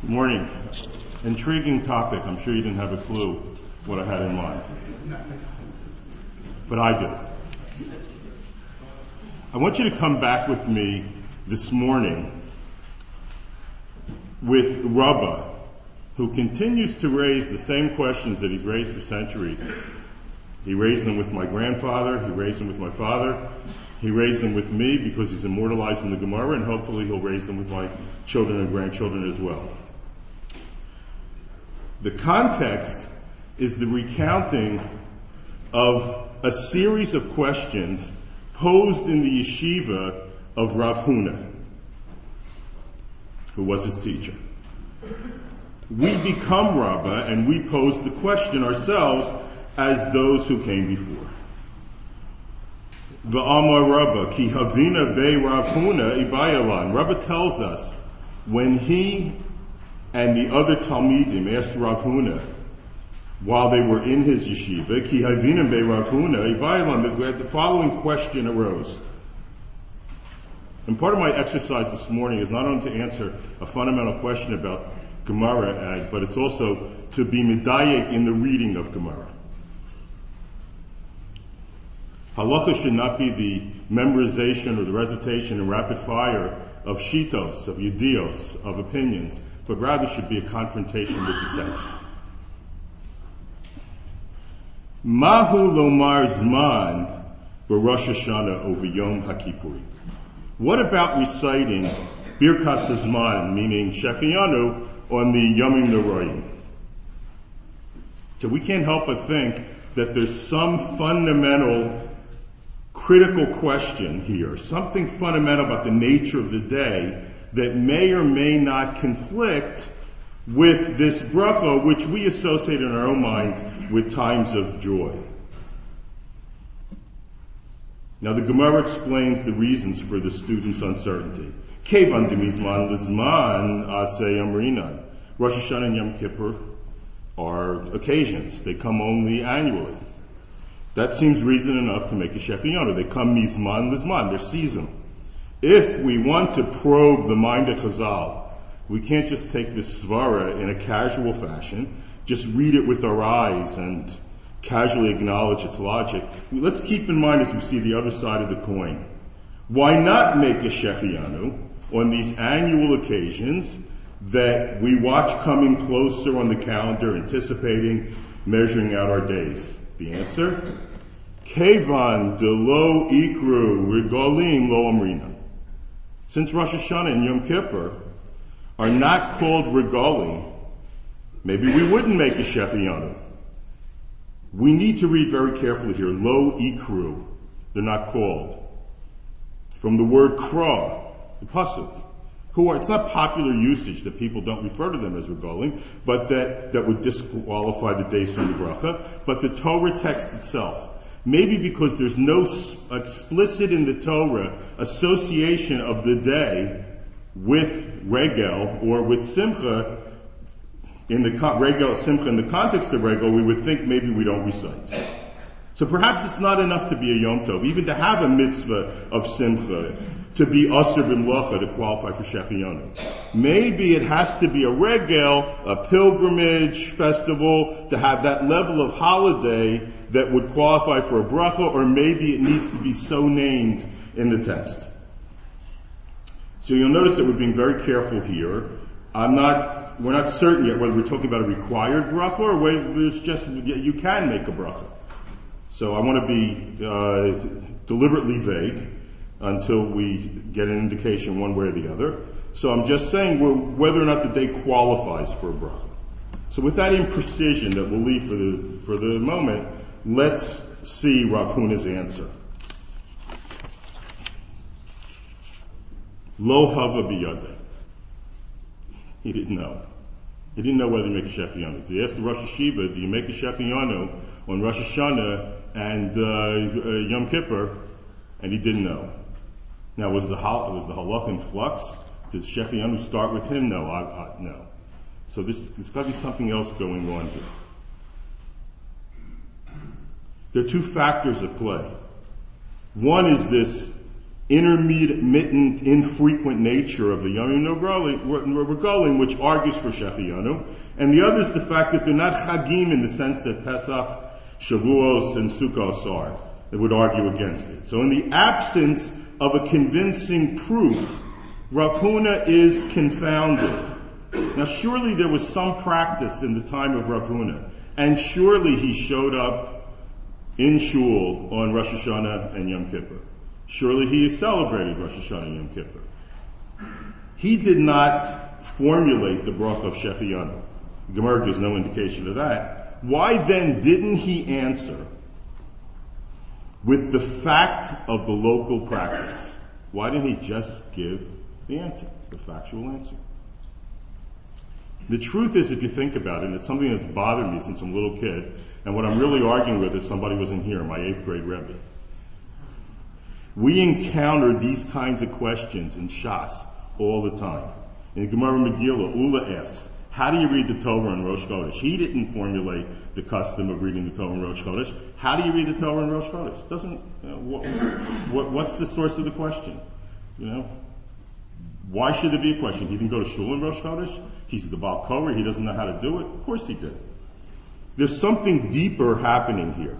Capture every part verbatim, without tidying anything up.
Good morning. Intriguing topic. I'm sure you didn't have a clue what I had in mind. But I do. I want you to come back with me this morning with Rabbah, who continues to raise the same questions that he's raised for centuries. He raised them with my grandfather, he raised them with my father, he raised them with me because he's immortalized in the Gemara, and hopefully he'll raise them with my children and grandchildren as well. The context is the recounting of a series of questions posed in the yeshiva of Rav Huna, who was his teacher. We become Rabbah and we pose the question ourselves as those who came before. V'amar Rabbah ki havina be Rav Huna ibayalan. Rabbah tells us when he and the other Talmidim asked Rav Huna while they were in his yeshiva, ki havina be Rav Huna ibayalan, the following question arose. And part of my exercise this morning is not only to answer a fundamental question about Gemara, but it's also to be medayek in the reading of Gemara. Halacha should not be the memorization or the recitation in rapid fire of shitos, of yedios, of opinions, but rather should be a confrontation with the text. Mahu lomar zman b'Rosh Hashanah over Yom HaKippurim. What about reciting Birkas Hazman, meaning Shechiyanu, on the Yomim Noraim? So we can't help but think that there's some fundamental critical question here, something fundamental about the nature of the day that may or may not conflict with this bracha, which we associate in our own mind with times of joy. Now the Gemara explains the reasons for the student's uncertainty. Kevan demizman lizman aseh amrinan. Rosh Hashanah and Yom Kippur are occasions. They come only annually. That seems reason enough to make a shechiyanu. They come mizman lizman. They're seasonal. If we want to probe the mind of Chazal, we can't just take this svara in a casual fashion, just read it with our eyes and casually acknowledge its logic. Let's keep in mind as we see the other side of the coin. Why not make a shechiyanu on these annual occasions that we watch coming closer on the calendar, anticipating, measuring out our days? The answer? Kevan de lo ikru regalim lo amrina. Since Rosh Hashanah and Yom Kippur are not called regalim, maybe we wouldn't make a shechiyanu. We need to read very carefully here. Lo ikru. They're not called. From the word kra, the pasuk. Who are, it's not popular usage that people don't refer to them as regalim, but that, that would disqualify the days from the bracha. But the Torah text itself, maybe because there's no explicit in the Torah association of the day with regel or with simcha, in the regel simcha in the context of regel, we would think maybe we don't recite. So perhaps it's not enough to be a Yom Tov, even to have a mitzvah of simcha, to be asur b'mlacha to qualify for shechiyanu. Maybe it has to be a regel, a pilgrimage festival, to have that level of holiday that would qualify for a bracha, or maybe it needs to be so named in the text. So you'll notice that we're being very careful here. I'm not, we're not certain yet whether we're talking about a required bracha or whether it's just, you can make a bracha. So I want to be uh, deliberately vague until we get an indication one way or the other. So I'm just saying whether or not the day qualifies for a bracha. So with that imprecision that we'll leave for the for the moment, let's see Rav Huna's answer. Lo hava biyadeh. He didn't know. He didn't know whether to make a shechiyanu. So he asked the Rosh Hashiva, do you make a shechiyanu on Rosh Hashanah and uh, uh, Yom Kippur? And he didn't know. Now, was the was the halach in flux? Did shechiyanu start with him? No, I, I, no. So this, there's got to be something else going on here. There are two factors at play. One is this intermittent, infrequent nature of the Yomim Regalim, which argues for Shechianu, and the other is the fact that they're not Chagim in the sense that Pesach, Shavuos, and Sukkos are. They would argue against it. So in the absence of a convincing proof, Rav Huna is confounded. Now surely there was some practice in the time of Rav Huna, and surely he showed up in shul on Rosh Hashanah and Yom Kippur. Surely he celebrated Rosh Hashanah and Yom Kippur. He did not formulate the bracha of Shechianu. Gemara gives no indication of that. Why then didn't he answer with the fact of the local practice? Why didn't he just give the answer, the factual answer? The truth is, if you think about it, and it's something that's bothered me since I'm a little kid, and what I'm really arguing with is somebody was in here, my eighth grade Rebbe. We encounter these kinds of questions in Shas all the time. In Gemara Megillah, Ula asks, how do you read the Torah in Rosh Chodesh? He didn't formulate the custom of reading the Torah in Rosh Chodesh. How do you read the Torah in Rosh Chodesh? Doesn't, you know, what, what, what's the source of the question? You know? Why should there be a question? He didn't go to shul in Rosh Chodesh? He's the Baal Korah, he doesn't know how to do it? Of course he did. There's something deeper happening here.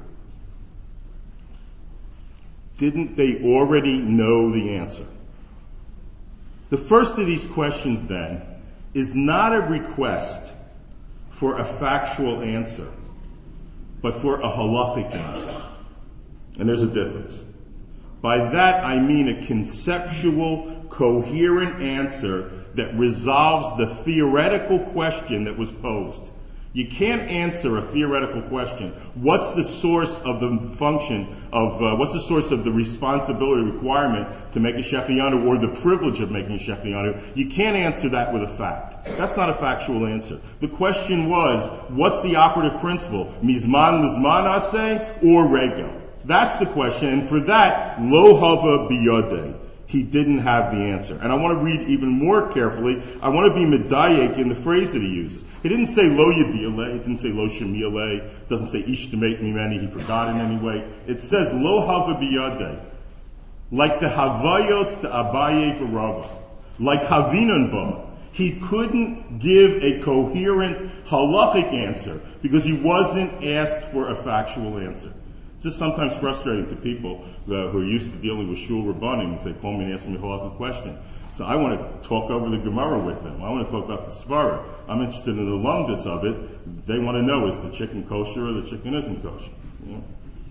Didn't they already know the answer? The first of these questions, then, is not a request for a factual answer, but for a halachic answer. And there's a difference. By that I mean a conceptual, coherent answer that resolves the theoretical question that was posed. You can't answer a theoretical question. What's the source of the function of, uh, what's the source of the responsibility requirement to make a Shechianu or the privilege of making a Shechianu? You can't answer that with a fact. That's not a factual answer. The question was, what's the operative principle? Mizman lizman aseh or rego? That's the question, and for that, lo hava biyodeh. He didn't have the answer. And I want to read even more carefully. I want to be medayek in the phrase that he uses. He didn't say lo yediyaleh. It didn't say lo shemiyaleh. It doesn't say ish demek mimeni. He forgot in any way. It says lo hava biyadeh. Like the havayos to Abaye v'Rava. Like havinan ba. He couldn't give a coherent halachic answer because he wasn't asked for a factual answer. It's just sometimes frustrating to people uh, who are used to dealing with shul rabbanim if they call me and ask me a halachic question. So I want to talk over the Gemara with them. I want to talk about the Svara. I'm interested in the lumdus of it. They want to know, is the chicken kosher or the chicken isn't kosher? You know?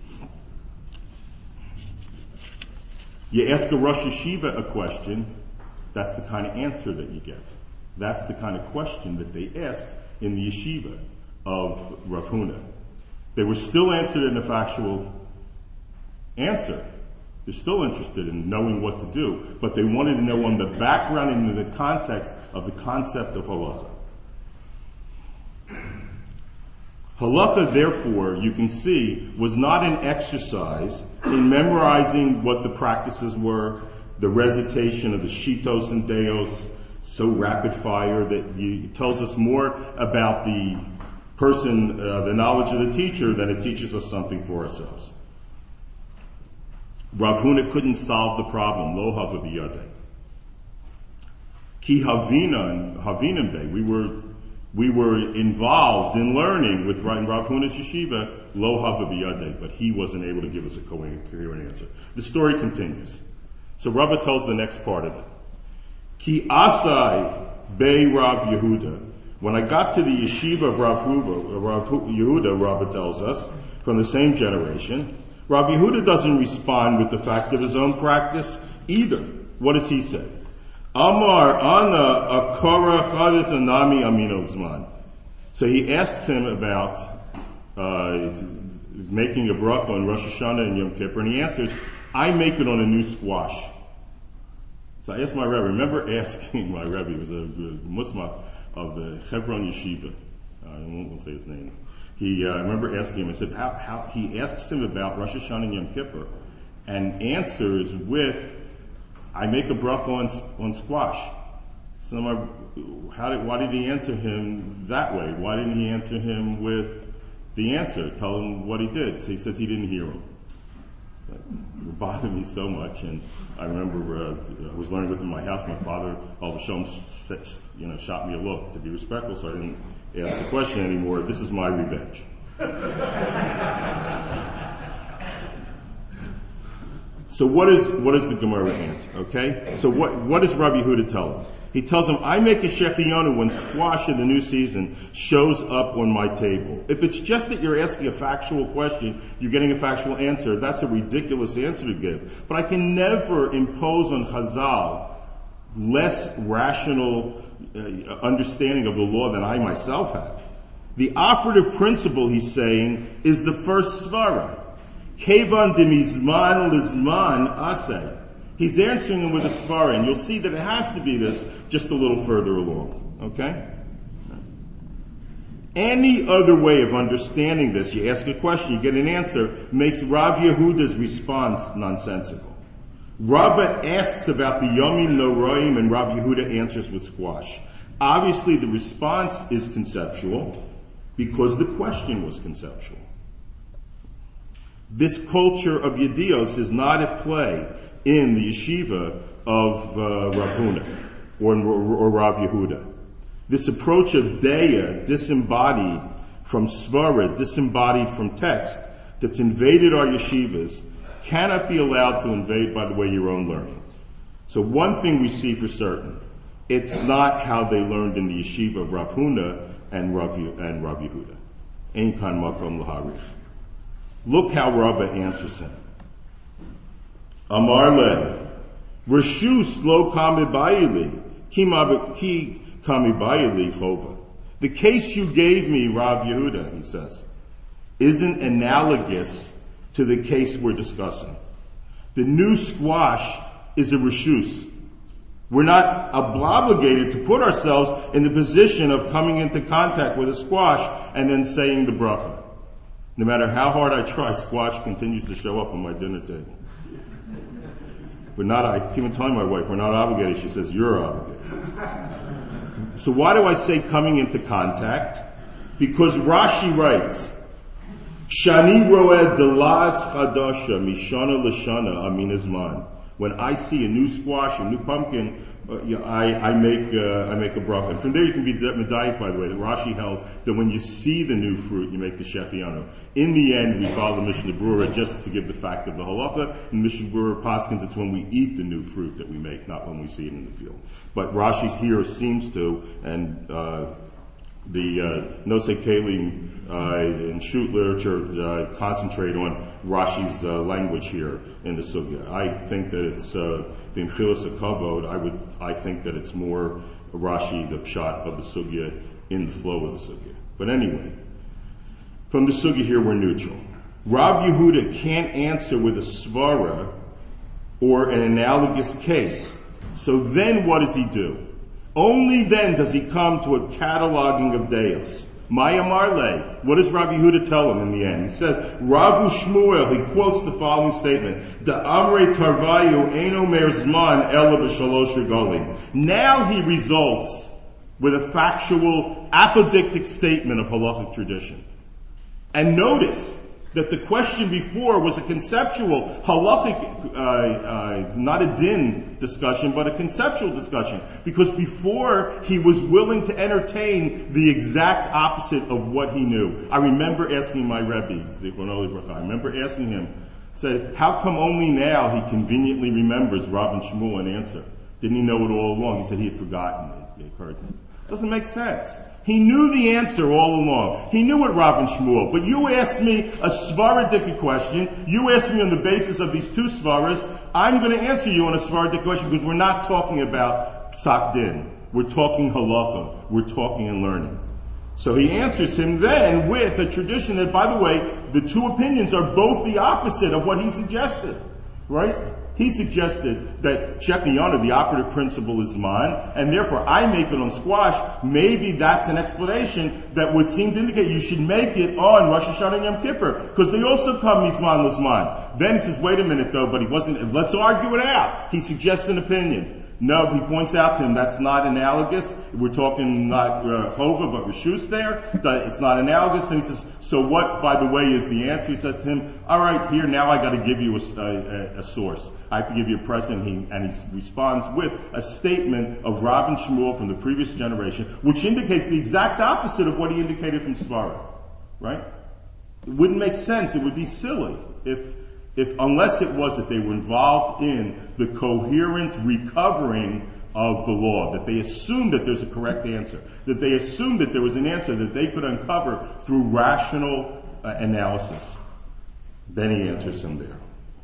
You ask a Rosh Yeshiva a question, that's the kind of answer that you get. That's the kind of question that they asked in the yeshiva of Rav Huna. They were still answered in a factual answer. They're still interested in knowing what to do, but they wanted to know on the background and in the context of the concept of halacha. Halacha, therefore, you can see, was not an exercise in memorizing what the practices were, the recitation of the shitos and deos, so rapid fire that you, it tells us more about the person, uh, the knowledge of the teacher, than it teaches us something for ourselves. Rav Huna couldn't solve the problem. Lo hava biyadeh. Ki havinan, havinan be. We were, we were involved in learning with Rav Huna's yeshiva. Lo hava biyadeh, but he wasn't able to give us a coherent answer. The story continues. So Rabbah tells the next part of it. Ki asai be Rav Yehuda. When I got to the yeshiva of Rav, Huva, Rav Yehuda, Rabbah tells us, from the same generation, Rav Yehuda doesn't respond with the fact of his own practice either. What does he say? Amar ana akara chadet anami amino zman. So he asks him about uh, making a bracha on Rosh Hashanah and Yom Kippur, and he answers, I make it on a new squash. So I asked my Rebbe, remember asking my Rebbe, he was a, a Muslim of the Hebron Yeshiva, uh, I won't, won't say his name. He, uh, I remember asking him, I said, how, how, he asks him about Rosh Hashanah and Yom Kippur, and answers with, I make a bracha on, on squash. So my, how did, why did he answer him that way? Why didn't he answer him with the answer? Tell him what he did. So he says he didn't hear him. It bothered me so much, and I remember uh, I was learning with him in my house. My father, all of a sudden, you know, shot me a look to be respectful, so I didn't ask the question anymore. This is my revenge. So what is what is the Gemara answer? Okay, so what what does Rabbi Yehuda tell him? He tells him, I make a shechianu when squash in the new season shows up on my table. If it's just that you're asking a factual question, you're getting a factual answer, that's a ridiculous answer to give. But I can never impose on Chazal less rational uh, understanding of the law than I myself have. The operative principle, he's saying, is the first svara. Kevan de mizman lizman aseh. He's answering him with a svara, and you'll see that it has to be this just a little further along. Okay? Any other way of understanding this, you ask a question, you get an answer, makes Rav Yehuda's response nonsensical. Rabbah asks about the Yomim Noraim, and Rav Yehuda answers with squash. Obviously, the response is conceptual because the question was conceptual. This culture of Yedios is not at play in the yeshiva of uh, Rav Huna or, or, or Rav Yehuda. This approach of Deya, disembodied from Svara, disembodied from text, that's invaded our yeshivas, cannot be allowed to invade, by the way, your own learning. So one thing we see for certain, it's not how they learned in the yeshiva of Rav Huna and Rav, and Rav Yehuda. Ein kan makom laharif. Look how Rabbah answers him. Amar le, Reshus lo kamibayili, ki kamibayili chova. The case you gave me, Rav Yehuda, he says, isn't analogous to the case we're discussing. The new squash is a reshus. We're not obligated to put ourselves in the position of coming into contact with a squash and then saying the bracha. No matter how hard I try, squash continues to show up on my dinner table. We're not, I keep on telling my wife, we're not obligated. She says, you're obligated. So why do I say coming into contact? Because Rashi writes, Shani roeh delas chadasha mishana l'shana aminazman. When I see a new squash, a new pumpkin, uh, you know, I, I make uh, I make a bracha. And from there you can be medayik, by the way. The Rashi held that when you see the new fruit, you make the shechianu. In the end, we follow the Mishnah Berurah just to give the fact of the halacha. And Mishnah Berurah paskins, it's when we eat the new fruit that we make, not when we see it in the field. But Rashi here seems to, and uh, the uh, Nosei Kelim uh, in shoot literature uh, concentrate on Rashi's uh, language here in the sugya. I think that it's uh, being chilas kavod. I would, I think that it's more Rashi, the pshat of the sugya, in the flow of the sugya. But anyway, from the sugya here, we're neutral. Rav Yehuda can't answer with a svara or an analogous case. So then, what does he do? Only then does he come to a cataloging of deos. Maya Marle. What does Rabbi Yehuda tell him in the end? He says, Ravu Shmuel, he quotes the following statement, Da Amre Tarvayu Eino Mer Zman Ela B'Shalosh Regalim. Now he results with a factual, apodictic statement of halachic tradition. And notice that the question before was a conceptual, halachic, uh, uh, not a din discussion, but a conceptual discussion. Because before, he was willing to entertain the exact opposite of what he knew. I remember asking my Rebbe, Zichrono Libracha, I remember asking him, said, how come only now he conveniently remembers Rav and Shmuel an answer? Didn't he know it all along? He said he had forgotten it. It occurred to him. Doesn't make sense. He knew the answer all along. He knew it, Rav and Shmuel. But you asked me a svaradic question. You asked me on the basis of these two svaras. I'm going to answer you on a svaradic question because we're not talking about psak din. We're talking halacha. We're talking and learning. So he answers him then with a tradition that, by the way, the two opinions are both the opposite of what he suggested. Right? He suggested that Shechianu, the operative principle, is mine, and therefore I make it on squash. Maybe that's an explanation that would seem to indicate you should make it on Rosh Hashanah and Yom Kippur, because they also come Mizman Lizman. Then he says, wait a minute though, but he wasn't, let's argue it out. He suggests an opinion. No, he points out to him that's not analogous. We're talking not uh, Chova, but Rishus there. It's not analogous. And he says, so what, by the way, is the answer? He says to him, all right, here, now I got to give you a, a, a source. I have to give you a present. He, and he responds with a statement of Rav and Shmuel from the previous generation, which indicates the exact opposite of what he indicated from Svara. Right? It wouldn't make sense. It would be silly if If, unless it was that they were involved in the coherent recovering of the law, that they assumed that there's a correct answer, that they assumed that there was an answer that they could uncover through rational uh, analysis. Then he answers him there.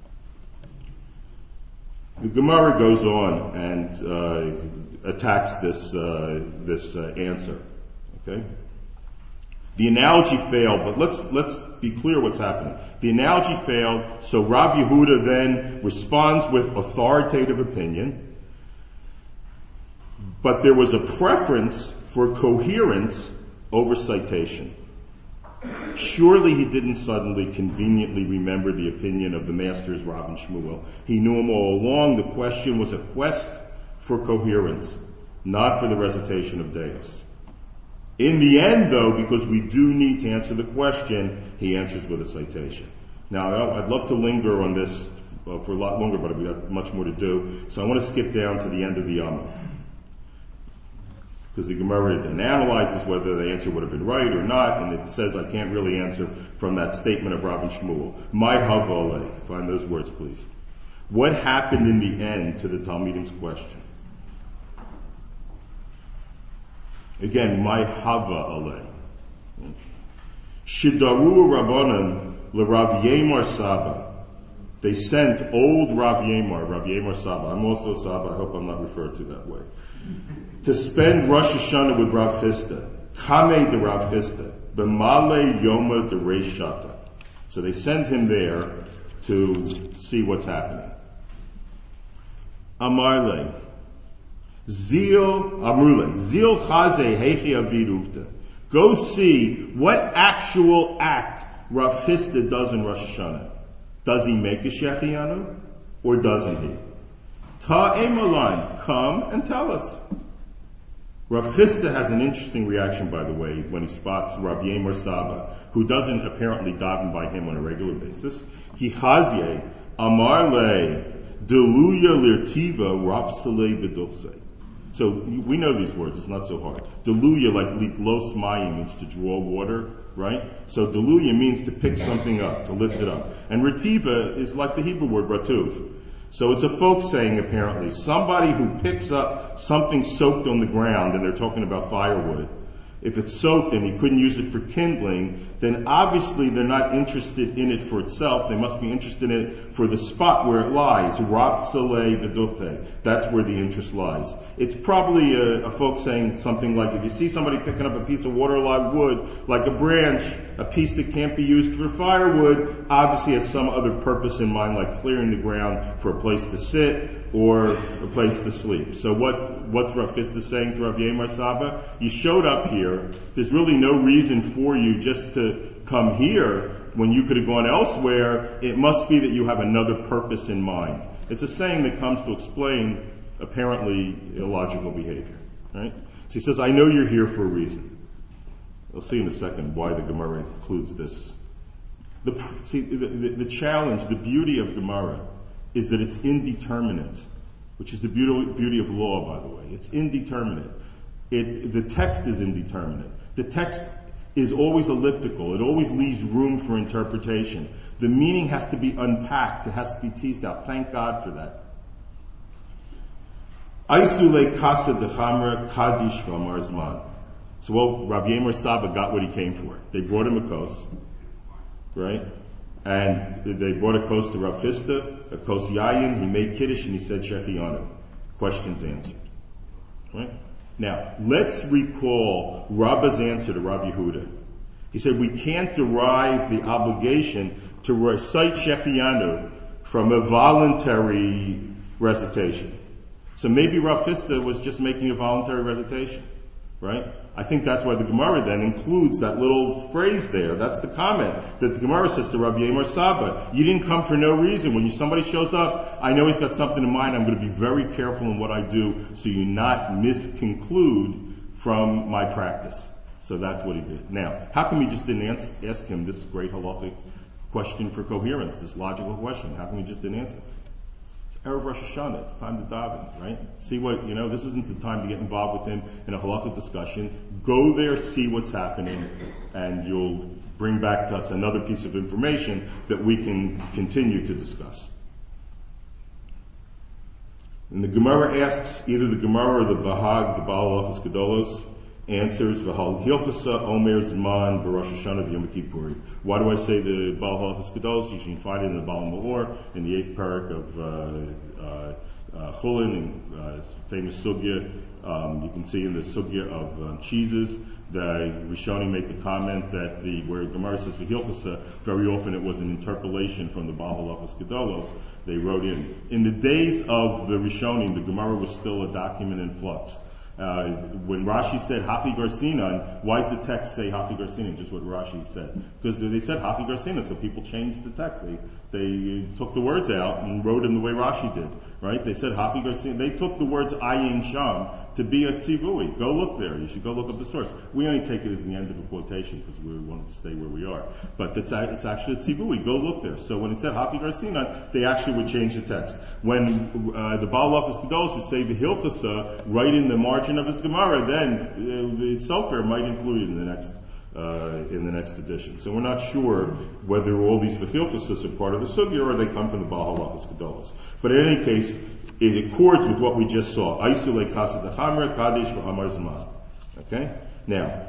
The Gemara goes on and uh, attacks this uh, this uh, answer. Okay. The analogy failed, but let's let's be clear what's happening. The analogy failed, so Rav Yehuda then responds with authoritative opinion, but there was a preference for coherence over citation. Surely he didn't suddenly conveniently remember the opinion of the masters Rav and Shmuel. He knew them all along. The question was a quest for coherence, not for the recitation of Deus. In the end, though, because we do need to answer the question, he answers with a citation. Now, I'd love to linger on this uh, for a lot longer, but we've got much more to do. So I want to skip down to the end of the Amma. Because the Gemara then analyzes whether the answer would have been right or not, and it says I can't really answer from that statement of Rav and Shmuel. My Havale. Find those words, please. What happened in the end to the Talmidim's question? Again, my hava alei. Shidaru Rabbanan l'Rav Yemar Saba. They sent old Rav Yemar, Rav Yemar Saba. I'm also Saba. I hope I'm not referred to that way. To spend Rosh Hashanah with Rav Chisda. Kame de Rav Chisda. B'male Yoma de Reish Shata. So they send him there to see what's happening. Amarle. Zil Amrule, Zil Chaze Hechi Aviduvta. Go see what actual act Rav Chisda does in Rosh Hashanah. Does he make a Shechianu or doesn't he? Ta'emalan, come and tell us. Rav Chisda has an interesting reaction, by the way, when he spots Rav Yemar Saba, who doesn't apparently daven by him on a regular basis. He Chazye Amar Le Deluya Lirtiva Rav Saleh Beduchse. So we know these words, it's not so hard. Deluya, like liklos mayim, means to draw water, right? So deluya means to pick something up, to lift it up. And retiva is like the Hebrew word ratuv. So it's a folk saying apparently. Somebody who picks up something soaked on the ground, and they're talking about firewood. If it's soaked and you couldn't use it for kindling, then obviously they're not interested in it for itself. They must be interested in it for the spot where it lies. Rav Saleh Bedukte. That's where the interest lies. It's probably a, a folk saying something like, if you see somebody picking up a piece of waterlogged wood, like a branch, a piece that can't be used for firewood, obviously has some other purpose in mind, like clearing the ground for a place to sit or a place to sleep. So what, what's Rav Chisda saying to Rav Yemar Saba? You showed up here. There's really no reason for you just to come here when you could have gone elsewhere. It must be that you have another purpose in mind. It's a saying that comes to explain apparently illogical behavior, right? So he says, I know you're here for a reason. We'll see in a second why the Gemara includes this. The, see, the, the, the challenge, the beauty of Gemara is that it's indeterminate, which is the beauty, beauty of law, by the way. It's indeterminate. It, the text is indeterminate. The text is always elliptical. It always leaves room for interpretation. The meaning has to be unpacked. It has to be teased out. Thank God for that. Aisule kasa dechamra kadish v'amar zman. So, well, Rav Yemar Saba got what he came for. They brought him a kos, right? And they brought a kos to Rav Chisda, a kos yayin. He made kiddush and he said shechianu. Questions answered. Right? Now, let's recall Rabba's answer to Rav Yehuda. He said we can't derive the obligation to recite shechianu from a voluntary recitation. So maybe Rav Chisda was just making a voluntary recitation. right? I think that's why the Gemara then includes that little phrase there. That's the comment that the Gemara says to Rabbi Yemar Saba. You didn't come for no reason. When you, somebody shows up, I know he's got something in mind. I'm going to be very careful in what I do so you not misconclude from my practice. So that's what he did. Now, how come we just didn't ask, ask him this great halachic question for coherence, this logical question? How come we just didn't answer? It's Erev Rosh Hashanah. It's time to daven, right? See what, you know, this isn't the time to get involved with him in a halachic discussion. Go there, see what's happening, and you'll bring back to us another piece of information that we can continue to discuss. And the Gemara asks, either the Gemara or the Bahag, the Baal Halachos Gedolos, answers V'hal Hilchasa Omer Zman B'Rosh Hashanah V'Yom Kippur. Why do I say the Baal Halachos Gedolos? You can find it in the Baal Ma'or, in the eighth parak of uh, uh, uh, Chulin, and uh, famous sugya. Um, you can see in the sugya of uh, cheeses, the Rishonim made the comment that the where Gemara says V'Hilchasa, very often it was an interpolation from the Baal Halachos Gedolos. They wrote in. In the days of the Rishonim, the Gemara was still a document in flux. Uh, when Rashi said Hafi Garsinan, why does the text say Hafi Garsinan? Just what Rashi said. Because they said Hafi Garsinan, so people changed the text. They they took the words out and wrote them the way Rashi did, right? They said Hafi Garsinan. They took the words Ayin Sham to be a tzivui. Go look there. You should go look up the source. We only take it as the end of a quotation because we wanted to stay where we are. But it's, it's actually a tzivui. Go look there. So when it said Hafi Garsinan, they actually would change the text. When uh, the Baal Halachos Gedolos would say the Hilchasa right in the margin of his Gemara, then uh, the Sofer might include it in the next uh, in the next edition. So we're not sure whether all these V'Hilchasas are part of the sugya or they come from the Baal Halachos Gedolos. But in any case, it accords with what we just saw. Aisule Kasad Achamra Kadesh V'Amar Zman. Okay? Now,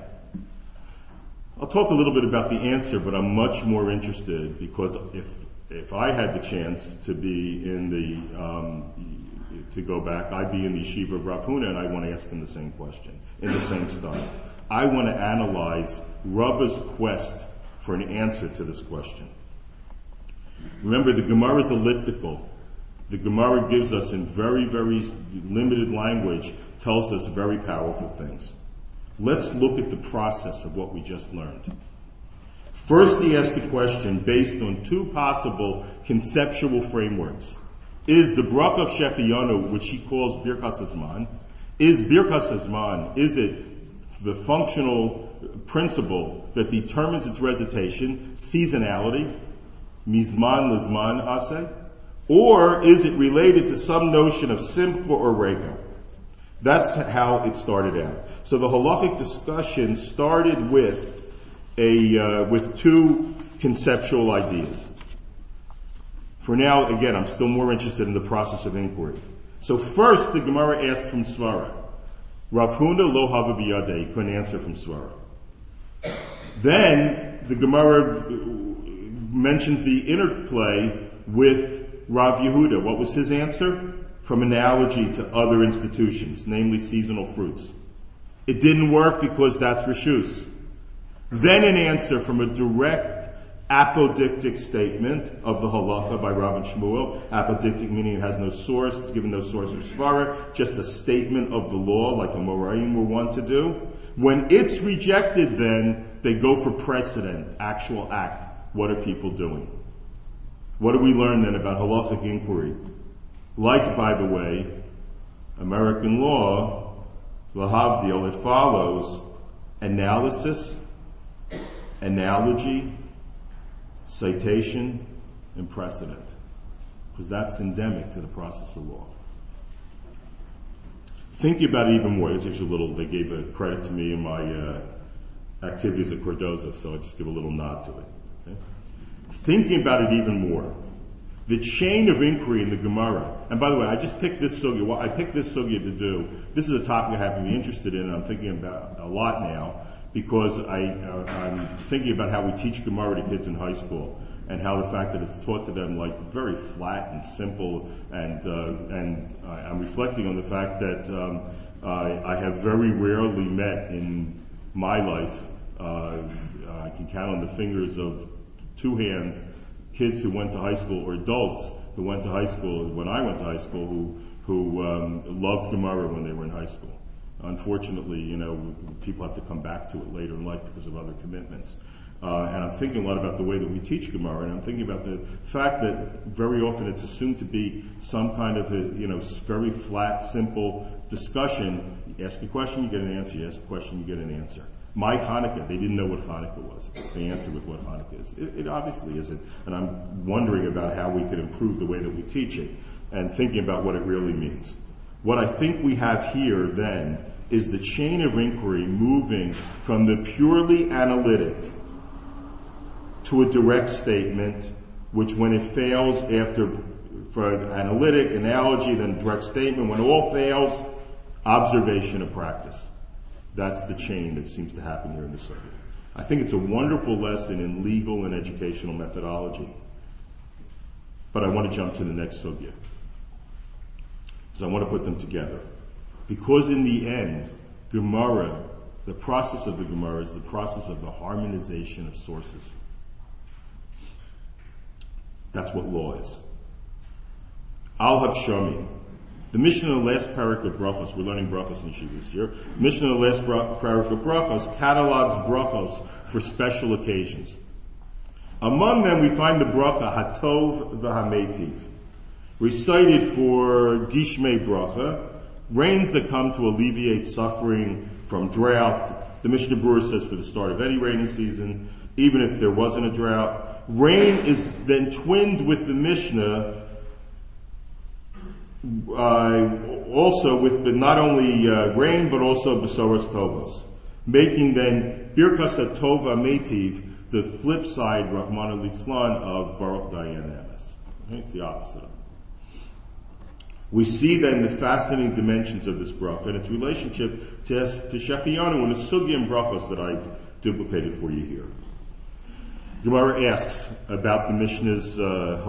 I'll talk a little bit about the answer, but I'm much more interested because if if I had the chance to be in the um, to go back, I'd be in the yeshiva of Rav Huna, and I want to ask him the same question in the same style. I want to analyze Rabba's quest for an answer to this question. Remember, the Gemara is elliptical. The Gemara gives us, in very, very limited language, tells us very powerful things. Let's look at the process of what we just learned. First, he asked the question based on two possible conceptual frameworks. Is the Bracha of Shechianu, which he calls Birkas Hazman, is Birkas Hazman, is it the functional principle that determines its recitation, seasonality, mizman lizman aseh, or is it related to some notion of simcha or rega? That's how it started out. So the halachic discussion started with a uh, with two conceptual ideas. For now, again, I'm still more interested in the process of inquiry. So first, the Gemara asked from Svara. Rav Huna lo hava biyadeh, he couldn't answer from Svara. Then the Gemara mentions the interplay with Rav Yehuda. What was his answer? From analogy to other institutions, namely seasonal fruits. It didn't work because that's Rishus. Then an answer from a direct apodictic statement of the halacha by Rav and Shmuel. Apodictic meaning it has no source, it's given no source or svara, just a statement of the law like a Moraim were wont to do. When it's rejected, then they go for precedent, actual act. What are people doing? What do we learn then about halachic inquiry? Like, by the way, American law, lahavdil, it follows analysis, analogy, citation, and precedent. Because that's endemic to the process of law. Thinking about it even more, it's just a little, they gave a credit to me in my uh, activities at Cordoza, so I just give a little nod to it. Okay? Thinking about it even more, the chain of inquiry in the Gemara, and by the way, I just picked this sugya, well, I picked this sugya to do, this is a topic I happen to be interested in, and I'm thinking about a lot now, because I, uh, I'm thinking about how we teach Gemara to kids in high school, and how the fact that it's taught to them like very flat and simple, and uh, and I, I'm reflecting on the fact that um, I, I have very rarely met in my life, uh, I can count on the fingers of two hands, kids who went to high school, or adults who went to high school when I went to high school, who who um, loved Gemara when they were in high school. Unfortunately, you know, people have to come back to it later in life because of other commitments. Uh, and I'm thinking a lot about the way that we teach Gemara, and I'm thinking about the fact that very often it's assumed to be some kind of a, you know, very flat, simple discussion. You ask a question, you get an answer. You ask a question, you get an answer. My Hanukkah, they didn't know what Hanukkah was. They answered with what Hanukkah is. It, it obviously isn't. And I'm wondering about how we could improve the way that we teach it and thinking about what it really means. What I think we have here then is the chain of inquiry moving from the purely analytic to a direct statement, which when it fails after, for analytic, analogy, then direct statement, when all fails, observation of practice. That's the chain that seems to happen here in the subject. I think it's a wonderful lesson in legal and educational methodology. But I want to jump to the next subject, because I want to put them together. Because in the end, Gemara, the process of the Gemara is the process of the harmonization of sources. That's what law is. Al-Hakshami. The Mishnah in the last parak of Brachos, we're learning Brachos in Shivas here. Mishnah in the last parak of Brachos catalogs Brachos for special occasions. Among them we find the bracha Hatov v'Hametiv, recited for Gishmei Bracha, rains that come to alleviate suffering from drought. The Mishnah Berurah says for the start of any rainy season, even if there wasn't a drought. Rain is then twinned with the Mishnah, uh, also with but not only uh, rain but also Besoros Tovos, making then Birkas HaTova Metiv the flip side, Rahmana Litzlan, of Baruch Dayan Emes. It's the opposite of it. We see then the fascinating dimensions of this bracha and its relationship to, to Shechianu and the Sugya and brachos that I've duplicated for you here. Gemara asks about the Mishnah's uh,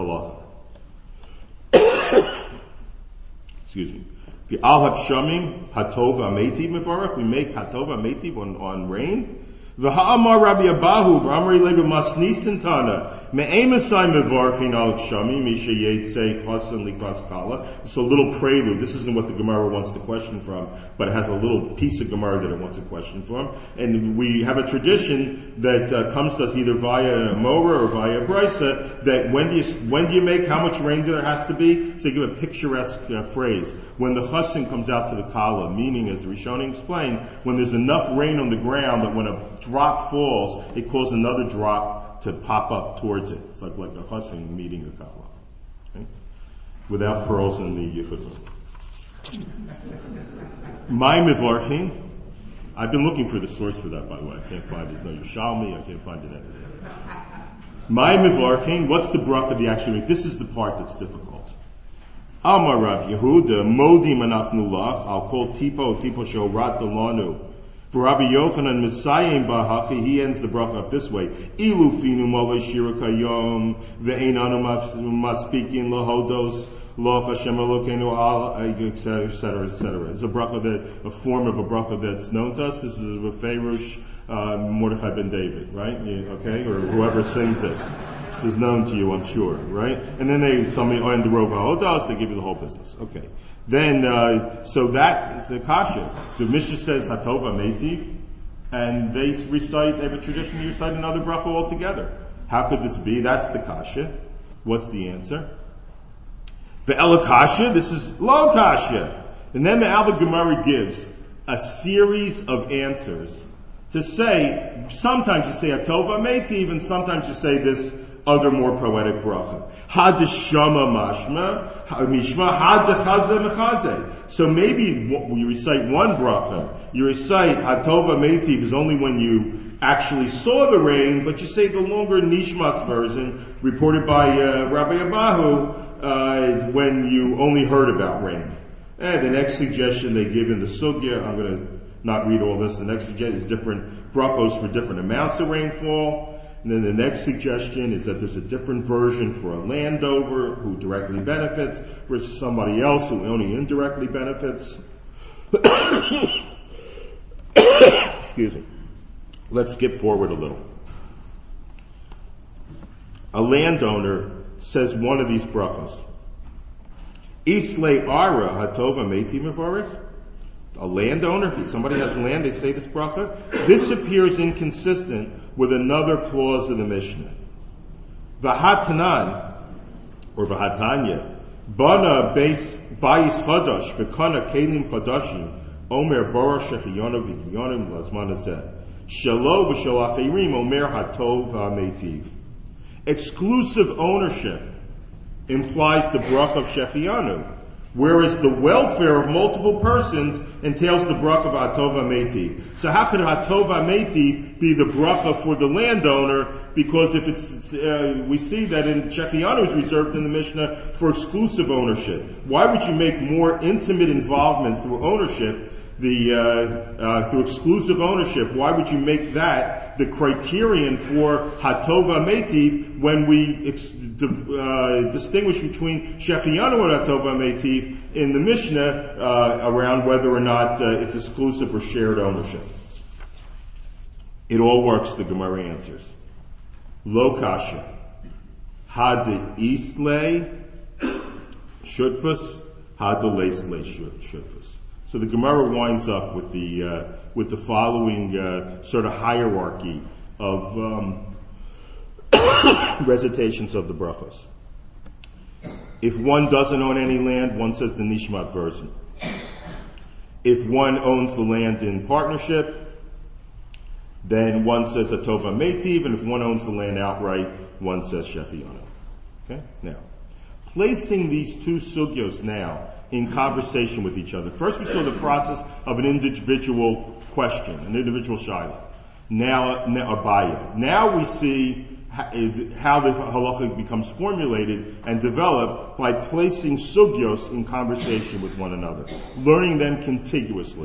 halacha. Excuse me. The Al Hakshamim Hatov Ametiv Mevarach. We make Hatov Ametiv on, on rain. V'ha'amar Rabbi Abahu v'amri lebe masnisin tana me'emasai mevarchin al Hakshamim misha yetzei chasen likras kala. It's a little prelude. This isn't what the Gemara wants to question from, but it has a little piece of Gemara that it wants to question from. And we have a tradition that uh, comes to us either via a Mora or via a Brisa, that when do you, when do you make, how much rain there has to be? So you give a picturesque uh, phrase. When the chasen comes out to the kala, meaning, as the Rishonim explained, when there's enough rain on the ground that when a drop falls, it causes another drop to pop up towards it. It's like, like a chasen meeting a kala. Okay? Without pearls in the yichud. My mivarchin. I've been looking for the source for that, by the way. I can't find it. There's no Yerushalmi. I can't find it anywhere. My mivarchin. What's the bracha the actually? This is the part that's difficult. Amar Rav Yehuda Modi Manafnu Lach. I'll call Tipo Tipo Shorat Delanu. For Rabbi Yochanan Messiah Bahachi, he ends the bracha up this way: Ilu finu mole shira kayom ve'einanu maspikin lahodos lo Hashem Elokeinu al, et cetera, et cetera, et cetera. It's a bracha that, a form of a bracha that's known to us. This is a Ferush uh, Mordechai ben David, right? Okay, or whoever sings this. This is known to you, I'm sure, right? And then they somebody on the Rov HaHodos, they give you the whole business. Okay. Then, uh, so that is a kasha. The Mishnah says Hatova Metiv, and they recite, they have a tradition to recite another bracha altogether. How could this be? That's the kasha. What's the answer? The Elakasha, this is Lo Kasha. And then the Alba Gemara gives a series of answers to say, sometimes you say Hatova Metiv, and sometimes you say this other more poetic bracha. Had shama mashma, mishma, had chaze mechaze. So maybe you recite one bracha, you recite Hatova Metiv is only when you actually saw the rain, but you say the longer Nishmas version, reported by uh, Rabbi Abahu, uh, when you only heard about rain. And the next suggestion they give in the Sugya, I'm going to not read all this, the next suggestion is different brachos for different amounts of rainfall. And then the next suggestion is that there's a different version for a landowner who directly benefits versus somebody else who only indirectly benefits. Excuse me. Let's skip forward a little. A landowner says one of these brachos. Islay ara hatova meiti mevarich. a landowner, if somebody has land, they say this bracha. This appears inconsistent with another clause of the Mishnah. V'hatanan, or v'hatanya, bana beis bayis chadash, v'kana kelim chadashim, omer bara shechiyonu v'kiyonim lazman hazeh. Shelo v'shel achirim, omer hatov ha'meitiv. Exclusive ownership implies the bracha of shechiyanu, whereas the welfare of multiple persons entails the bracha of Hatov HaMeitiv. So how could Hatov HaMeitiv be the bracha for the landowner? Because if it's, uh, we see that in Shechianu is reserved in the Mishnah for exclusive ownership. Why would you make more intimate involvement through ownership, the, uh, uh, through exclusive ownership? Why would you make that the criterion for Hatov HaMeitiv when we ex- uh, distinguish between Shechianu and Hatov HaMeitiv in the Mishnah uh, around whether or not uh, it's exclusive or shared ownership? It all works, the Gemara answers. Lo kasha. Hada isle shutfus, hada leisle shutfus. So the Gemara winds up with the uh, with the following uh, sort of hierarchy of um, recitations of the brachos. If one doesn't own any land, one says the Nishmat version. If one owns the land in partnership, then one says Hatov HaMeitiv, and if one owns the land outright, one says Shechianu. Okay? Now, placing these two sugyos now in conversation with each other. First we saw the process of an individual question, an individual shayla. Now, now abaya. Now we see how the halacha becomes formulated and developed by placing sugyos in conversation with one another, learning them contiguously.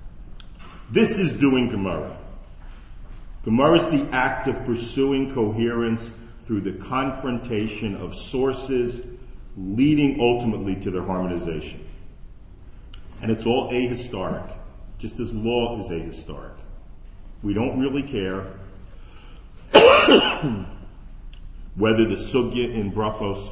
This is doing Gemara. Gemara is the act of pursuing coherence through the confrontation of sources, leading ultimately to their harmonization. And it's all ahistoric, just as law is ahistoric. We don't really care whether the sugya in brachos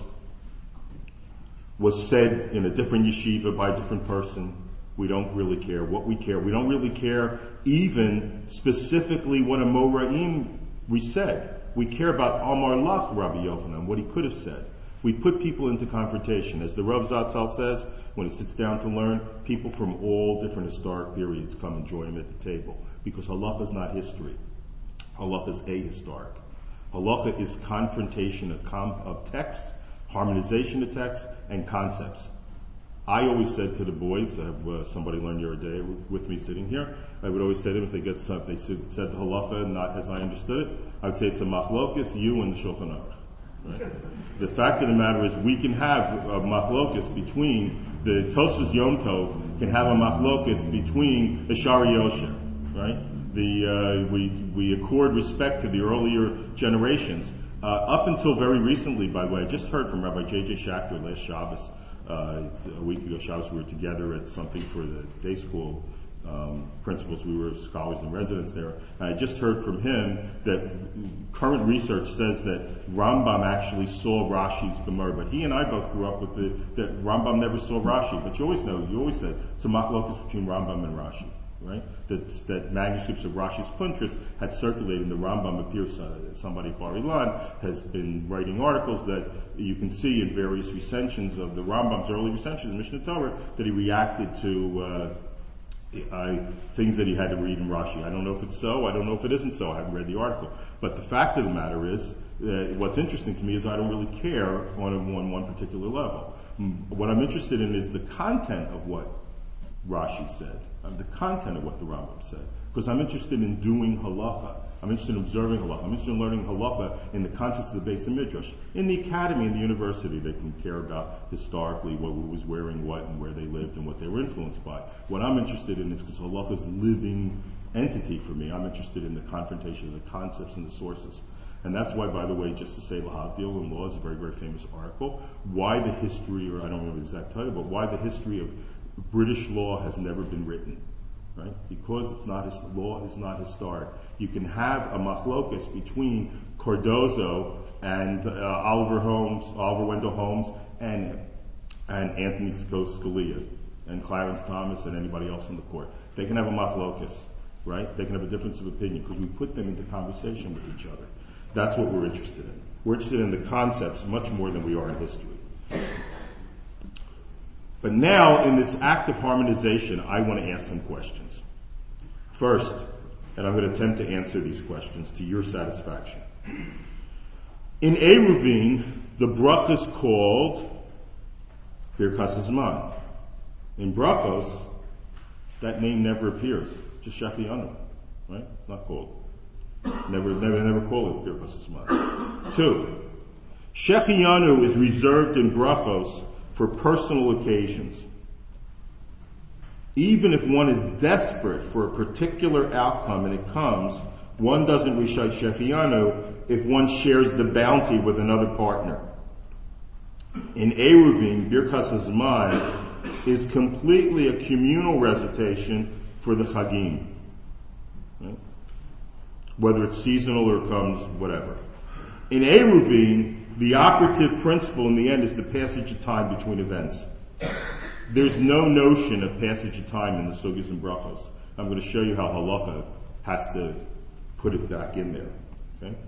was said in a different yeshiva by a different person. We don't really care what we care. We don't really care even specifically what a Moraim we said. We care about Amar Lach, Rabbi Yochanan, what he could have said. We put people into confrontation. As the Rav Zatzal says, when he sits down to learn, people from all different historic periods come and join him at the table. Because halacha is not history. Halacha is ahistoric. Halacha is confrontation of, com- of texts, harmonization of texts, and concepts. I always said to the boys, I have uh, somebody learned the other day with me sitting here, I would always say to them, if they get something, they said, said the halacha not as I understood it, I would say it's a machlokas, you and the Shulchan Aruch. Right? The fact of the matter is we can have a machlokas between, the Tosfos Yom Tov can have a machlokas between the Shari Yosher, right? The, uh, we, we accord respect to the earlier generations. Uh, up until very recently, by the way, I just heard from Rabbi J J Schachter last Shabbos, Uh, a week ago, Shabbos, we were together at something for the day school um, principals. We were scholars and residents there. And I just heard from him that current research says that Rambam actually saw Rashi's Gemara, but he and I both grew up with the, that Rambam never saw Rashi. But you always know, you always said it's a machlokas between Rambam and Rashi, right? That, that manuscripts of Rashi's Puntras had circulated, and the Rambam appears. Uh, somebody, Bar Ilan, has been writing articles that you can see in various recensions of the Rambam's early recensions in Mishnah Torah that he reacted to uh, uh, things that he had to read in Rashi. I don't know if it's so. I don't know if it isn't so. I haven't read the article. But the fact of the matter is, uh, what's interesting to me is I don't really care on, on one particular level. What I'm interested in is the content of what Rashi said, the content of what the Rambam said, because I'm interested in doing halacha. I'm interested in observing halacha. I'm interested in learning halacha in the context of the Beis Midrash. In the academy, in the university, they can care about historically what, who was wearing what and where they lived and what they were influenced by. What I'm interested in is, because halacha is a living entity for me, I'm interested in the confrontation of the concepts and the sources. And that's why, by the way, just to say Lahavdil in Law is a very, very famous article, why the history, or I don't remember the exact title, but why the history of British law has never been written, right? Because it's not, law is not historic. You can have a machlokas between Cardozo and uh, Oliver Holmes, Oliver Wendell Holmes, and and Anthony Scalia. and Clarence Thomas and anybody else in the court. They can have a machlokas, right? They can have a difference of opinion because we put them into conversation with each other. That's what we're interested in. We're interested in the concepts much more than we are in history. But now, in this act of harmonization, I want to ask some questions. First, and I'm going to attempt to answer these questions to your satisfaction. In Eruvin, the bracha is called Birkas Hazman. In Brachos, that name never appears. Just Shechianu, right? It's not called. Never, never, never call it Birkas Hazman. Two, Shechianu is reserved in Brachos for personal occasions. Even if one is desperate for a particular outcome and it comes, one doesn't recite Shechianu if one shares the bounty with another partner. In Eruvin, Birkas Hazman is completely a communal recitation for the Chagim. Right? Whether it's seasonal or comes, whatever. In Eruvin, the operative principle in the end is the passage of time between events. There's no notion of passage of time in the Sugyas and Brachos. I'm going to show you how Halacha has to put it back in there. Okay?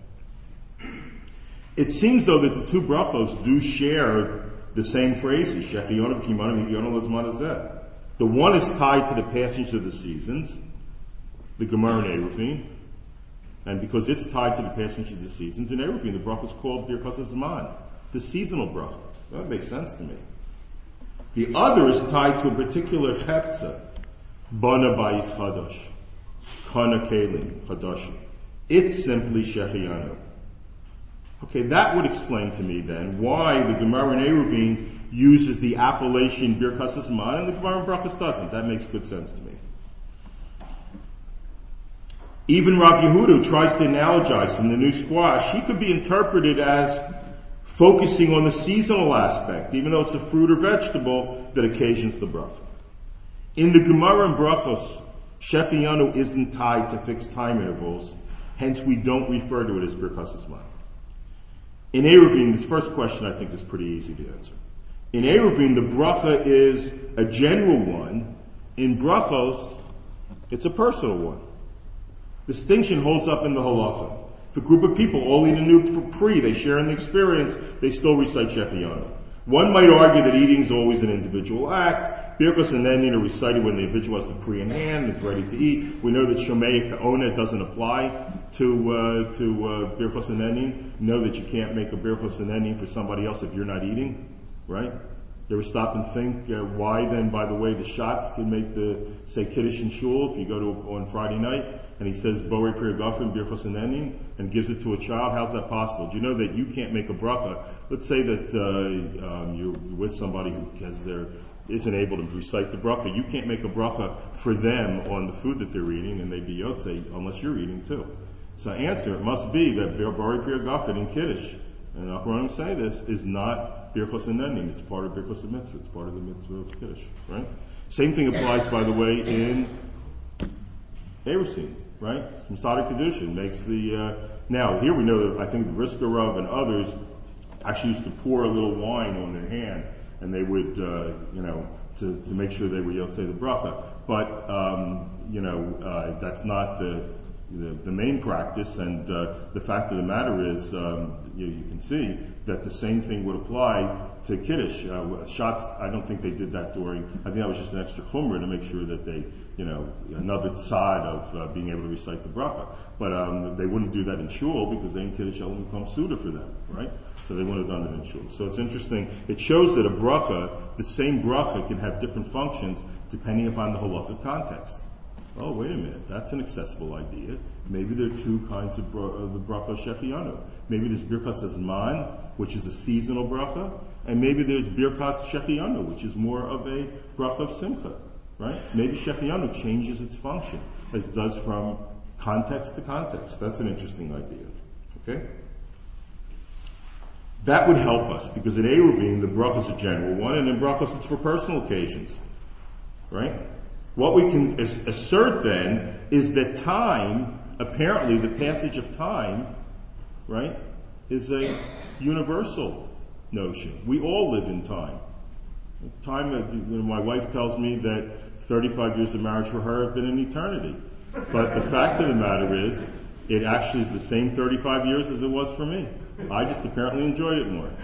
It seems, though, that the two Brachos do share the same phrases, Shechianu v'Kimanu v'Higyono Lezman Hazeh. The one is tied to the passage of the seasons, the Gemara in Eruvin, and because it's tied to the passage of the seasons, in Eruvin, the bracha is called Birkas Hazman, the seasonal bracha. That makes sense to me. The other is tied to a particular chefza, Bana Bayis Chadash, Kana Kelim Chadashim. It's simply Shechianu. Okay, that would explain to me then why the Gemara in Eruvin uses the appellation Birkas Hazman and the Gemara in Brachos doesn't. That makes good sense to me. Even Rav Yehuda tries to analogize from the New Squash. He could be interpreted as focusing on the seasonal aspect, even though it's a fruit or vegetable that occasions the bracha. In the Gemara and Brachos, Shechianu isn't tied to fixed time intervals, hence we don't refer to it as Birkas Hazman. In Eruvin, this first question I think is pretty easy to answer. In Eruvin, the bracha is a general one. In Brachos, it's a personal one. Distinction holds up in the halacha. If a group of people all eat a new pri, they share in the experience, they still recite Shechianu. One might argue that eating is always an individual act. Birkos and Nenin are recited when the individual has the pri in hand, is ready to eat. We know that Shomei Ka'ona doesn't apply to uh, to uh, Birkos and Nenin. Know that you can't make a Birkos and Nenin for somebody else if you're not eating, right? You ever stop and think uh, why then, by the way, the shots can make the, say, Kiddush and Shul if you go to on Friday night and he says Borei Pri Hagafen Birkos and Nenin and gives it to a child? How's that possible? Do you know that you can't make a bracha? Let's say that uh, um, you're with somebody who has their isn't able to recite the bracha. You can't make a bracha for them on the food that they're eating, and they'd be yotzei unless you're eating too. So answer, it must be that Borei Pri Hagafen in Kiddush, and Acharonim say this, is not Birkos and Nenin. It's part of Birkos and Mitzvah. It's part of the Mitzvah of Kiddush, right? Same thing applies, by the way, in Erusin, right? Samsada Kedushin makes the, uh, now here we know that I think the Brisker Rav and others actually used to pour a little wine on their hand, and they would, uh, you know, to, to make sure they were yotzei the bracha. But, um, you know, uh, that's not the, the, the main practice, and uh, the fact of the matter is, um, you, you can see that the same thing would apply to Kiddush. Uh, shots, I don't think they did that during, I think that was just an extra chumrah to make sure that they, you know, another side of uh, being able to recite the bracha. But um, they wouldn't do that in shul because then Kiddush Elam becomes Suda for them, right? So they wouldn't have done it in shul. So it's interesting. It shows that a bracha, the same bracha, can have different functions depending upon the halachic context. Oh, wait a minute. That's an accessible idea. Maybe there are two kinds of bra- uh, the bracha Shechianu. Maybe there's Birkas Hazman, which is a seasonal bracha, and maybe there's Birkas Shechianu, which is more of a bracha of Simcha, right? Maybe Shechianu changes its function, as it does from context to context. That's an interesting idea. Okay? That would help us, because in Eruvin, the bracha is a general one, and in brachos it's for personal occasions, right? What we can assert then is that time, apparently the passage of time, right, is a universal notion. We all live in time. Time, you know, my wife tells me that thirty-five years of marriage for her have been an eternity. But the fact of the matter is, it actually is the same thirty-five years as it was for me. I just apparently enjoyed it more.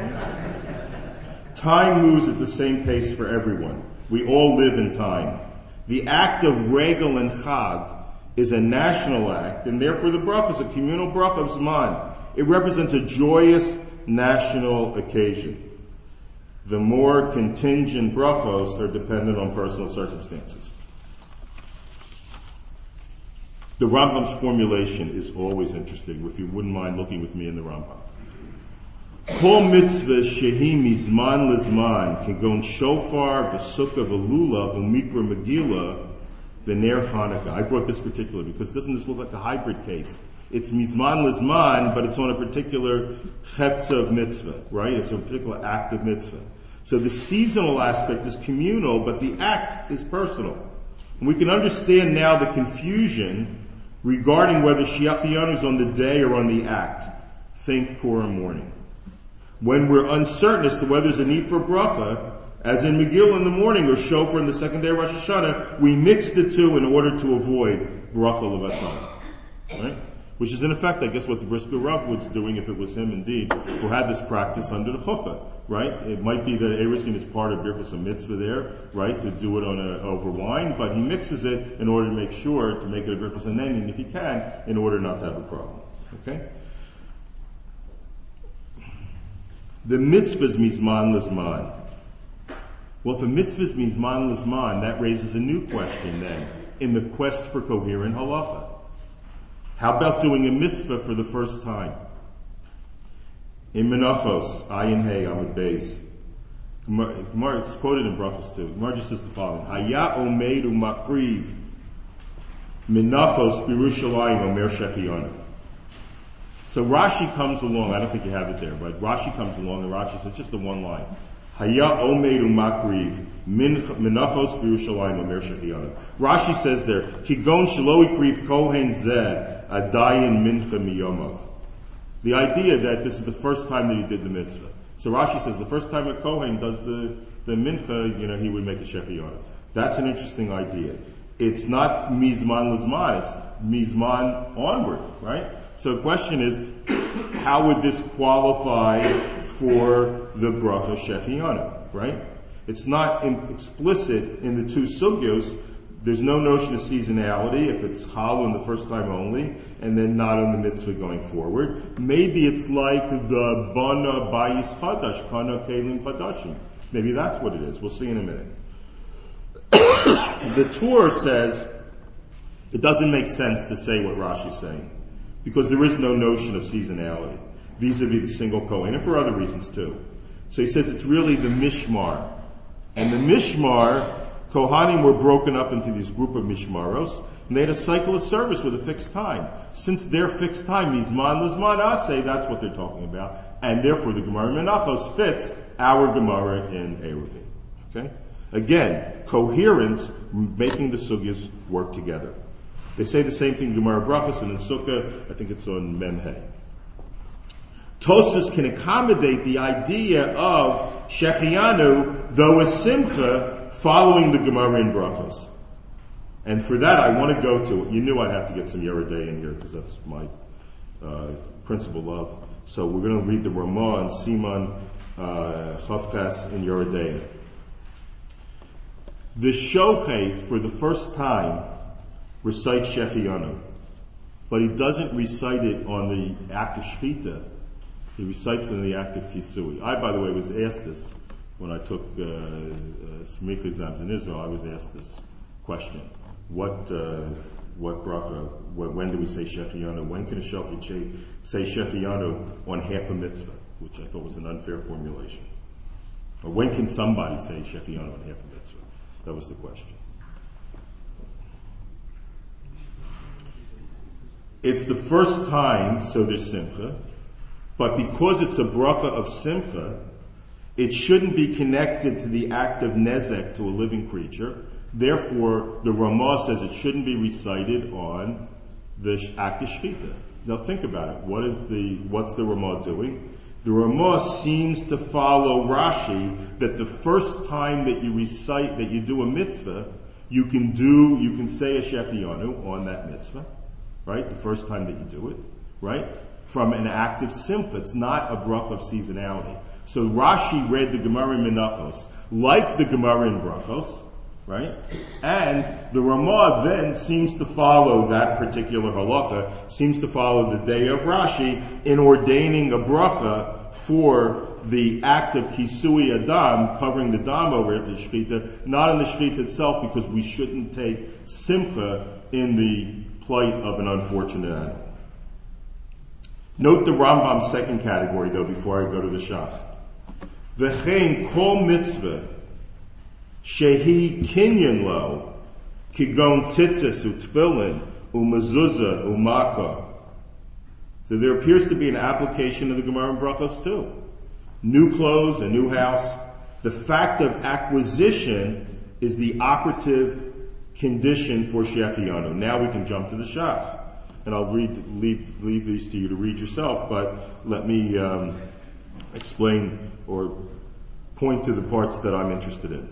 Time moves at the same pace for everyone. We all live in time. The act of Regel and Chag is a national act, and therefore the bracha is a communal bracha of Zman. It represents a joyous national occasion. The more contingent brachos are dependent on personal circumstances. The Rambam's formulation is always interesting, if you wouldn't mind looking with me in the Rambam. Kol mitzvah shehi mizman lizman kegon shofar v'sukkah v'lulav v'mikra megillah v'ner Hanukkah. I brought this particular because doesn't this look like a hybrid case? It's mizman lizman, but it's on a particular chetza of mitzvah, right? It's a particular act of mitzvah. So the seasonal aspect is communal, but the act is personal. And we can understand now the confusion regarding whether Shechianu is on the day or on the act. Think Purim morning. When we're uncertain as to whether there's a need for bracha, as in Megillah in the morning or Shofar in the second day of Rosh Hashanah, we mix the two in order to avoid bracha levatana. Right? Which is in effect, I guess, what the Brisker Rav was doing if it was him indeed, who had this practice under the chuppah, right? It might be that Erusin is part of Birkus Mitzvah there, right, to do it on a, over wine, but he mixes it in order to make sure to make it a Birkus Hanenin, if he can, in order not to have a problem. Okay? The mitzvahs mizman lizman. Well, if a mitzvahs mizman lizman, that raises a new question then, in the quest for coherent halacha. How about doing a mitzvah for the first time? In Menachos, Ayin Hey Amud Beis. Gemara, it's quoted in Brachos too. Gemara just says the following: Haya Omeid Umakriv Menachos Birushalayim Omer Shechianu. So Rashi comes along. I don't think you have it there, but Rashi comes along, and Rashi says just the one line: Haya Omeid Umakriv Menachos Birushalayim Omer Shechianu. Rashi says there, Kigon Shelo Ikriv Kohen Zeh Adayin Mincha Miyomav. The idea that this is the first time that he did the mitzvah. So Rashi says the first time a Kohen does the, the mincha, you know, he would make a shechianu. That's an interesting idea. It's not mizman lizman, it's mizman onward, right? So the question is, how would this qualify for the bracha shechianu, right? It's not in, explicit in the two sugyos. There's no notion of seasonality if it's chal in the first time only, and then not on the mitzvah going forward. Maybe it's like the bana bayis chadash, kana kelim chadashim. Maybe that's what it is. We'll see in a minute. The Torah says it doesn't make sense to say what Rashi's saying, because there is no notion of seasonality vis-a-vis the single Kohen, and for other reasons too. So he says it's really the mishmar. And the mishmar, Kohanim were broken up into these group of mishmaros, and they had a cycle of service with a fixed time. Since their fixed time, mizman lizman aseh, that's what they're talking about, and therefore the Gemara in Menachos fits our Gemara in Eruvin. Okay? Again, coherence, making the sugyas work together. They say the same thing in Gemara Brachos and in Sukkah. I think it's on Memhei. Tosfos can accommodate the idea of shechianu, though a simcha, following the Gemara in Brachos. And for that, I want to go to, you knew I'd have to get some Yeridei in here, because that's my uh, principal love. So we're going to read the Ramah and Siman uh, Chavkas in Yeridei. The Shochet, for the first time, recites Shechianu, but he doesn't recite it on the act of Shechita. He recites it in the act of Kisui. I, by the way, was asked this when I took uh, uh, Smicha exams in Israel. I was asked this question: What uh, what bracha? What, when do we say Shechianu? When can a Shochet say Shechianu on half a mitzvah? Which I thought was an unfair formulation. Or when can somebody say Shechianu on half a mitzvah? That was the question. It's the first time, so there's simcha, but because it's a bracha of simcha, it shouldn't be connected to the act of nezek to a living creature. Therefore, the Ramah says it shouldn't be recited on the act of shechita. Now think about it. What is the, what's the Ramah doing? The Ramah seems to follow Rashi that the first time that you recite, that you do a mitzvah, you can do, you can say a Shechianu on that mitzvah, right? The first time that you do it, right? From an act of simcha. It's not a bracha of seasonality. So Rashi read the Gemara in Menachos, like the Gemara in Brachos, right? And the Ramah then seems to follow that particular halacha, seems to follow the day of Rashi in ordaining a bracha for the act of kisui adam, covering the dam over at the shechita, not in the shechita itself, because we shouldn't take simcha in the plight of an unfortunate animal. Note the Rambam's second category, though, before I go to the shach. V'chein kol mitzvah shehi kinyan lo kigon tzitzis utfilin umezuzah umaka. So there appears to be an application of the Gemara in Brachos too. New clothes, a new house. The fact of acquisition is the operative condition for Shechianu. Now we can jump to the shach. And I'll read, leave, leave these to you to read yourself, but let me um, explain or point to the parts that I'm interested in.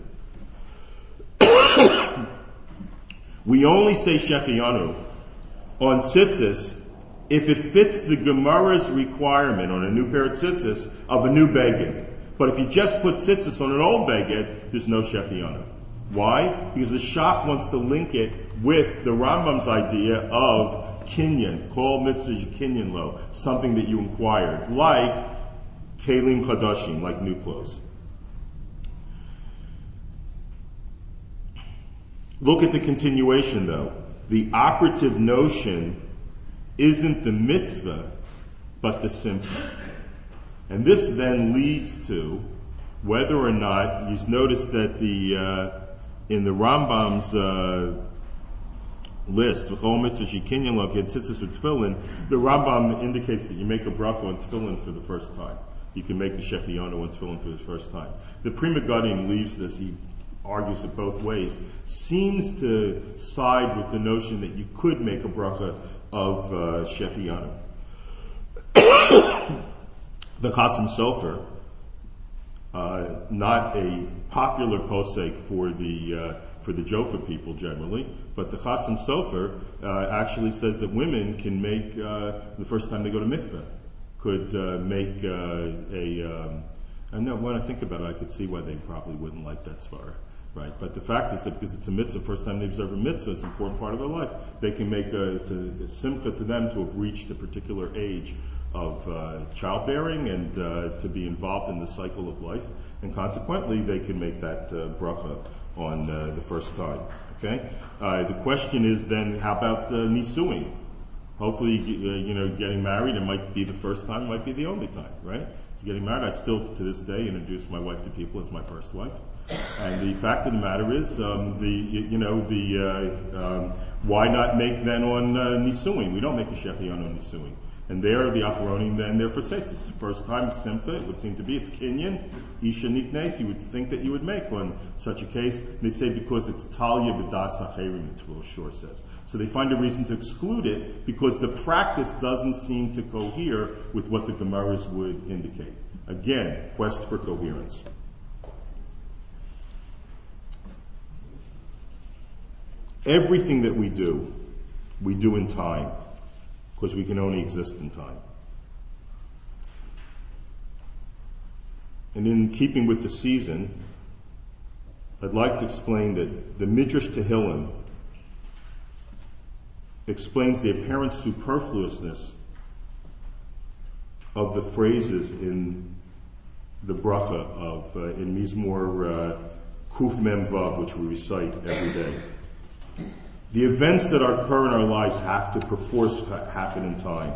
We only say Shechianu on tzitzis if it fits the Gemara's requirement on a new pair of tzitzis of a new beged. But if you just put tzitzis on an old beged, there's no Shechianu. Why? Because the shach wants to link it with the Rambam's idea of kinyan, kol mitzvah kinyan lo, something that you inquired, like kelim chadashim, like new clothes. Look at the continuation though. The operative notion isn't the mitzvah, but the simcha. And this then leads to whether or not, you've noticed that the, uh, in the Rambam's, uh, list, the Rambam indicates that you make a bracha on tefillin for the first time. You can make a shechianu on tefillin for the first time. The Pri Megadim leaves this, he argues it both ways, seems to side with the notion that you could make a bracha of uh, shechianu. The Chasam Sofer, uh, not a popular posek for the uh, for the Jofa people generally, but the Chasam Sofer uh, actually says that women can make, uh, the first time they go to mikveh, could uh, make uh, a, um, I know when I think about it, I could see why they probably wouldn't like that svara, right? But the fact is that because it's a mitzvah, first time they observe a mitzvah, it's an important part of their life. They can make a, it's a, a simcha to them to have reached a particular age of uh, childbearing and uh, to be involved in the cycle of life, and consequently they can make that uh, bracha on uh, the first time. Okay. Uh, the question is then, how about uh, nisuing? Hopefully, uh, you know, getting married, it might be the first time, it might be the only time, right? So getting married, I still to this day introduce my wife to people as my first wife. And the fact of the matter is, um, the you know the uh, um, why not make then on uh, nisuing? We don't make a shechianu on nisuing. And there, the Achronim then, there for six. It's the first time, it's simcha, it would seem to be, it's kinyan, isha niknes, you would think that you would make on such a case. They say because it's talya b'das acherim, the Tvul Shor says. So they find a reason to exclude it because the practice doesn't seem to cohere with what the Gemaras would indicate. Again, quest for coherence. Everything that we do, we do in time, because we can only exist in time. And in keeping with the season, I'd like to explain that the Midrash Tehillim explains the apparent superfluousness of the phrases in the bracha of, uh, in Mizmor uh, Kuf Mem Vav, which we recite every day. The events that occur in our lives have to perforce happen in time.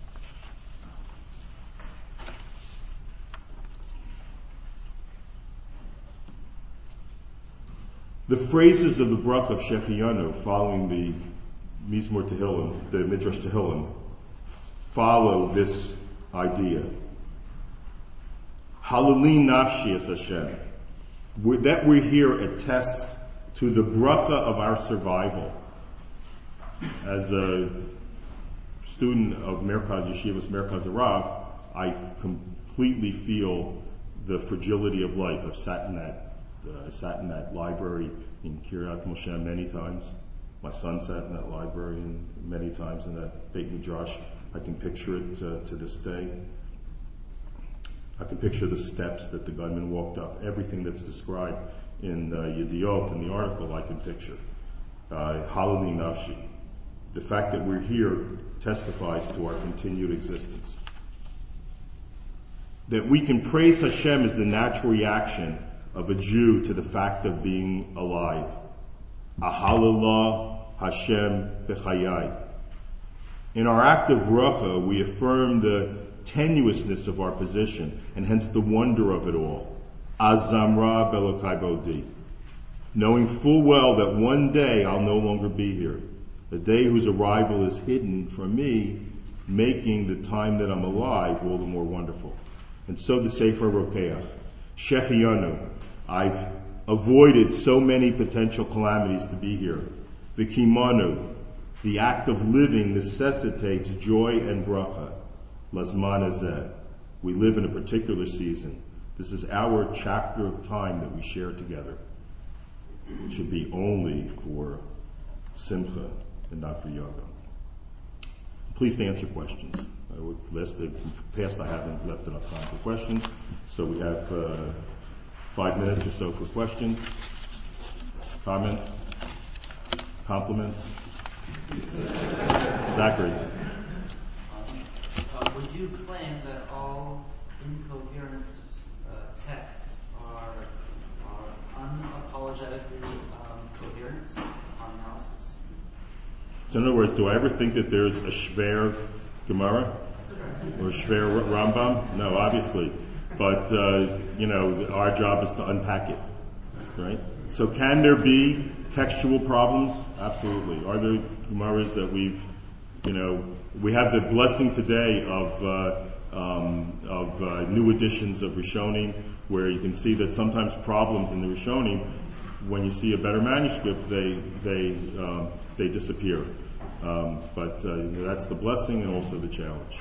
The phrases of the bracha of Shechianu following the Mizmor Tehillim, the Midrash Tehillim, follow this idea. Halali nafshi es Hashem. That we're here attests to the bracha of our survival. As a student of Merkaz Yeshivas Merkaz Arav, I completely feel the fragility of life. I've sat in that, uh, I sat in that library in Kiryat Moshe many times. My son sat in that library in, many times in that Beit Midrash. I can picture it uh, to this day. I can picture the steps that the gunman walked up. Everything that's described in uh, Yediot, in the article, I can picture. Uh, Halali Nafshi. The fact that we're here testifies to our continued existence. That we can praise Hashem is the natural reaction of a Jew to the fact of being alive. Ahalallah Hashem b'chayai. In our act of bracha, we affirm the tenuousness of our position, and hence the wonder of it all. Azamra Belokai Bodi. Knowing full well that one day I'll no longer be here. The day whose arrival is hidden from me, making the time that I'm alive all the more wonderful. And so the Sefer Rokeach. Shehiyanu. I've avoided so many potential calamities to be here. V'kimanu. The act of living necessitates joy and bracha. Lazman hazeh. We live in a particular season. This is our chapter of time that we share together. It should be only for simcha and not for yoga. Please to answer questions. I would list the past I haven't left enough time for questions, so we have uh, five minutes or so for questions, comments, compliments. Zachary. Uh, would you claim that all incoherence uh, texts are, are unapologetically um, coherent on analysis? So in other words, do I ever think that there's a Shver Gemara or a Shver Rambam? No, obviously. But, uh, you know, our job is to unpack it, right? So can there be textual problems? Absolutely. Are there Gemaras that we've, you know, we have the blessing today of uh, um, of uh, new editions of Rishonim, where you can see that sometimes problems in the Rishonim, when you see a better manuscript, they they um, they disappear. Um, but uh, that's the blessing and also the challenge.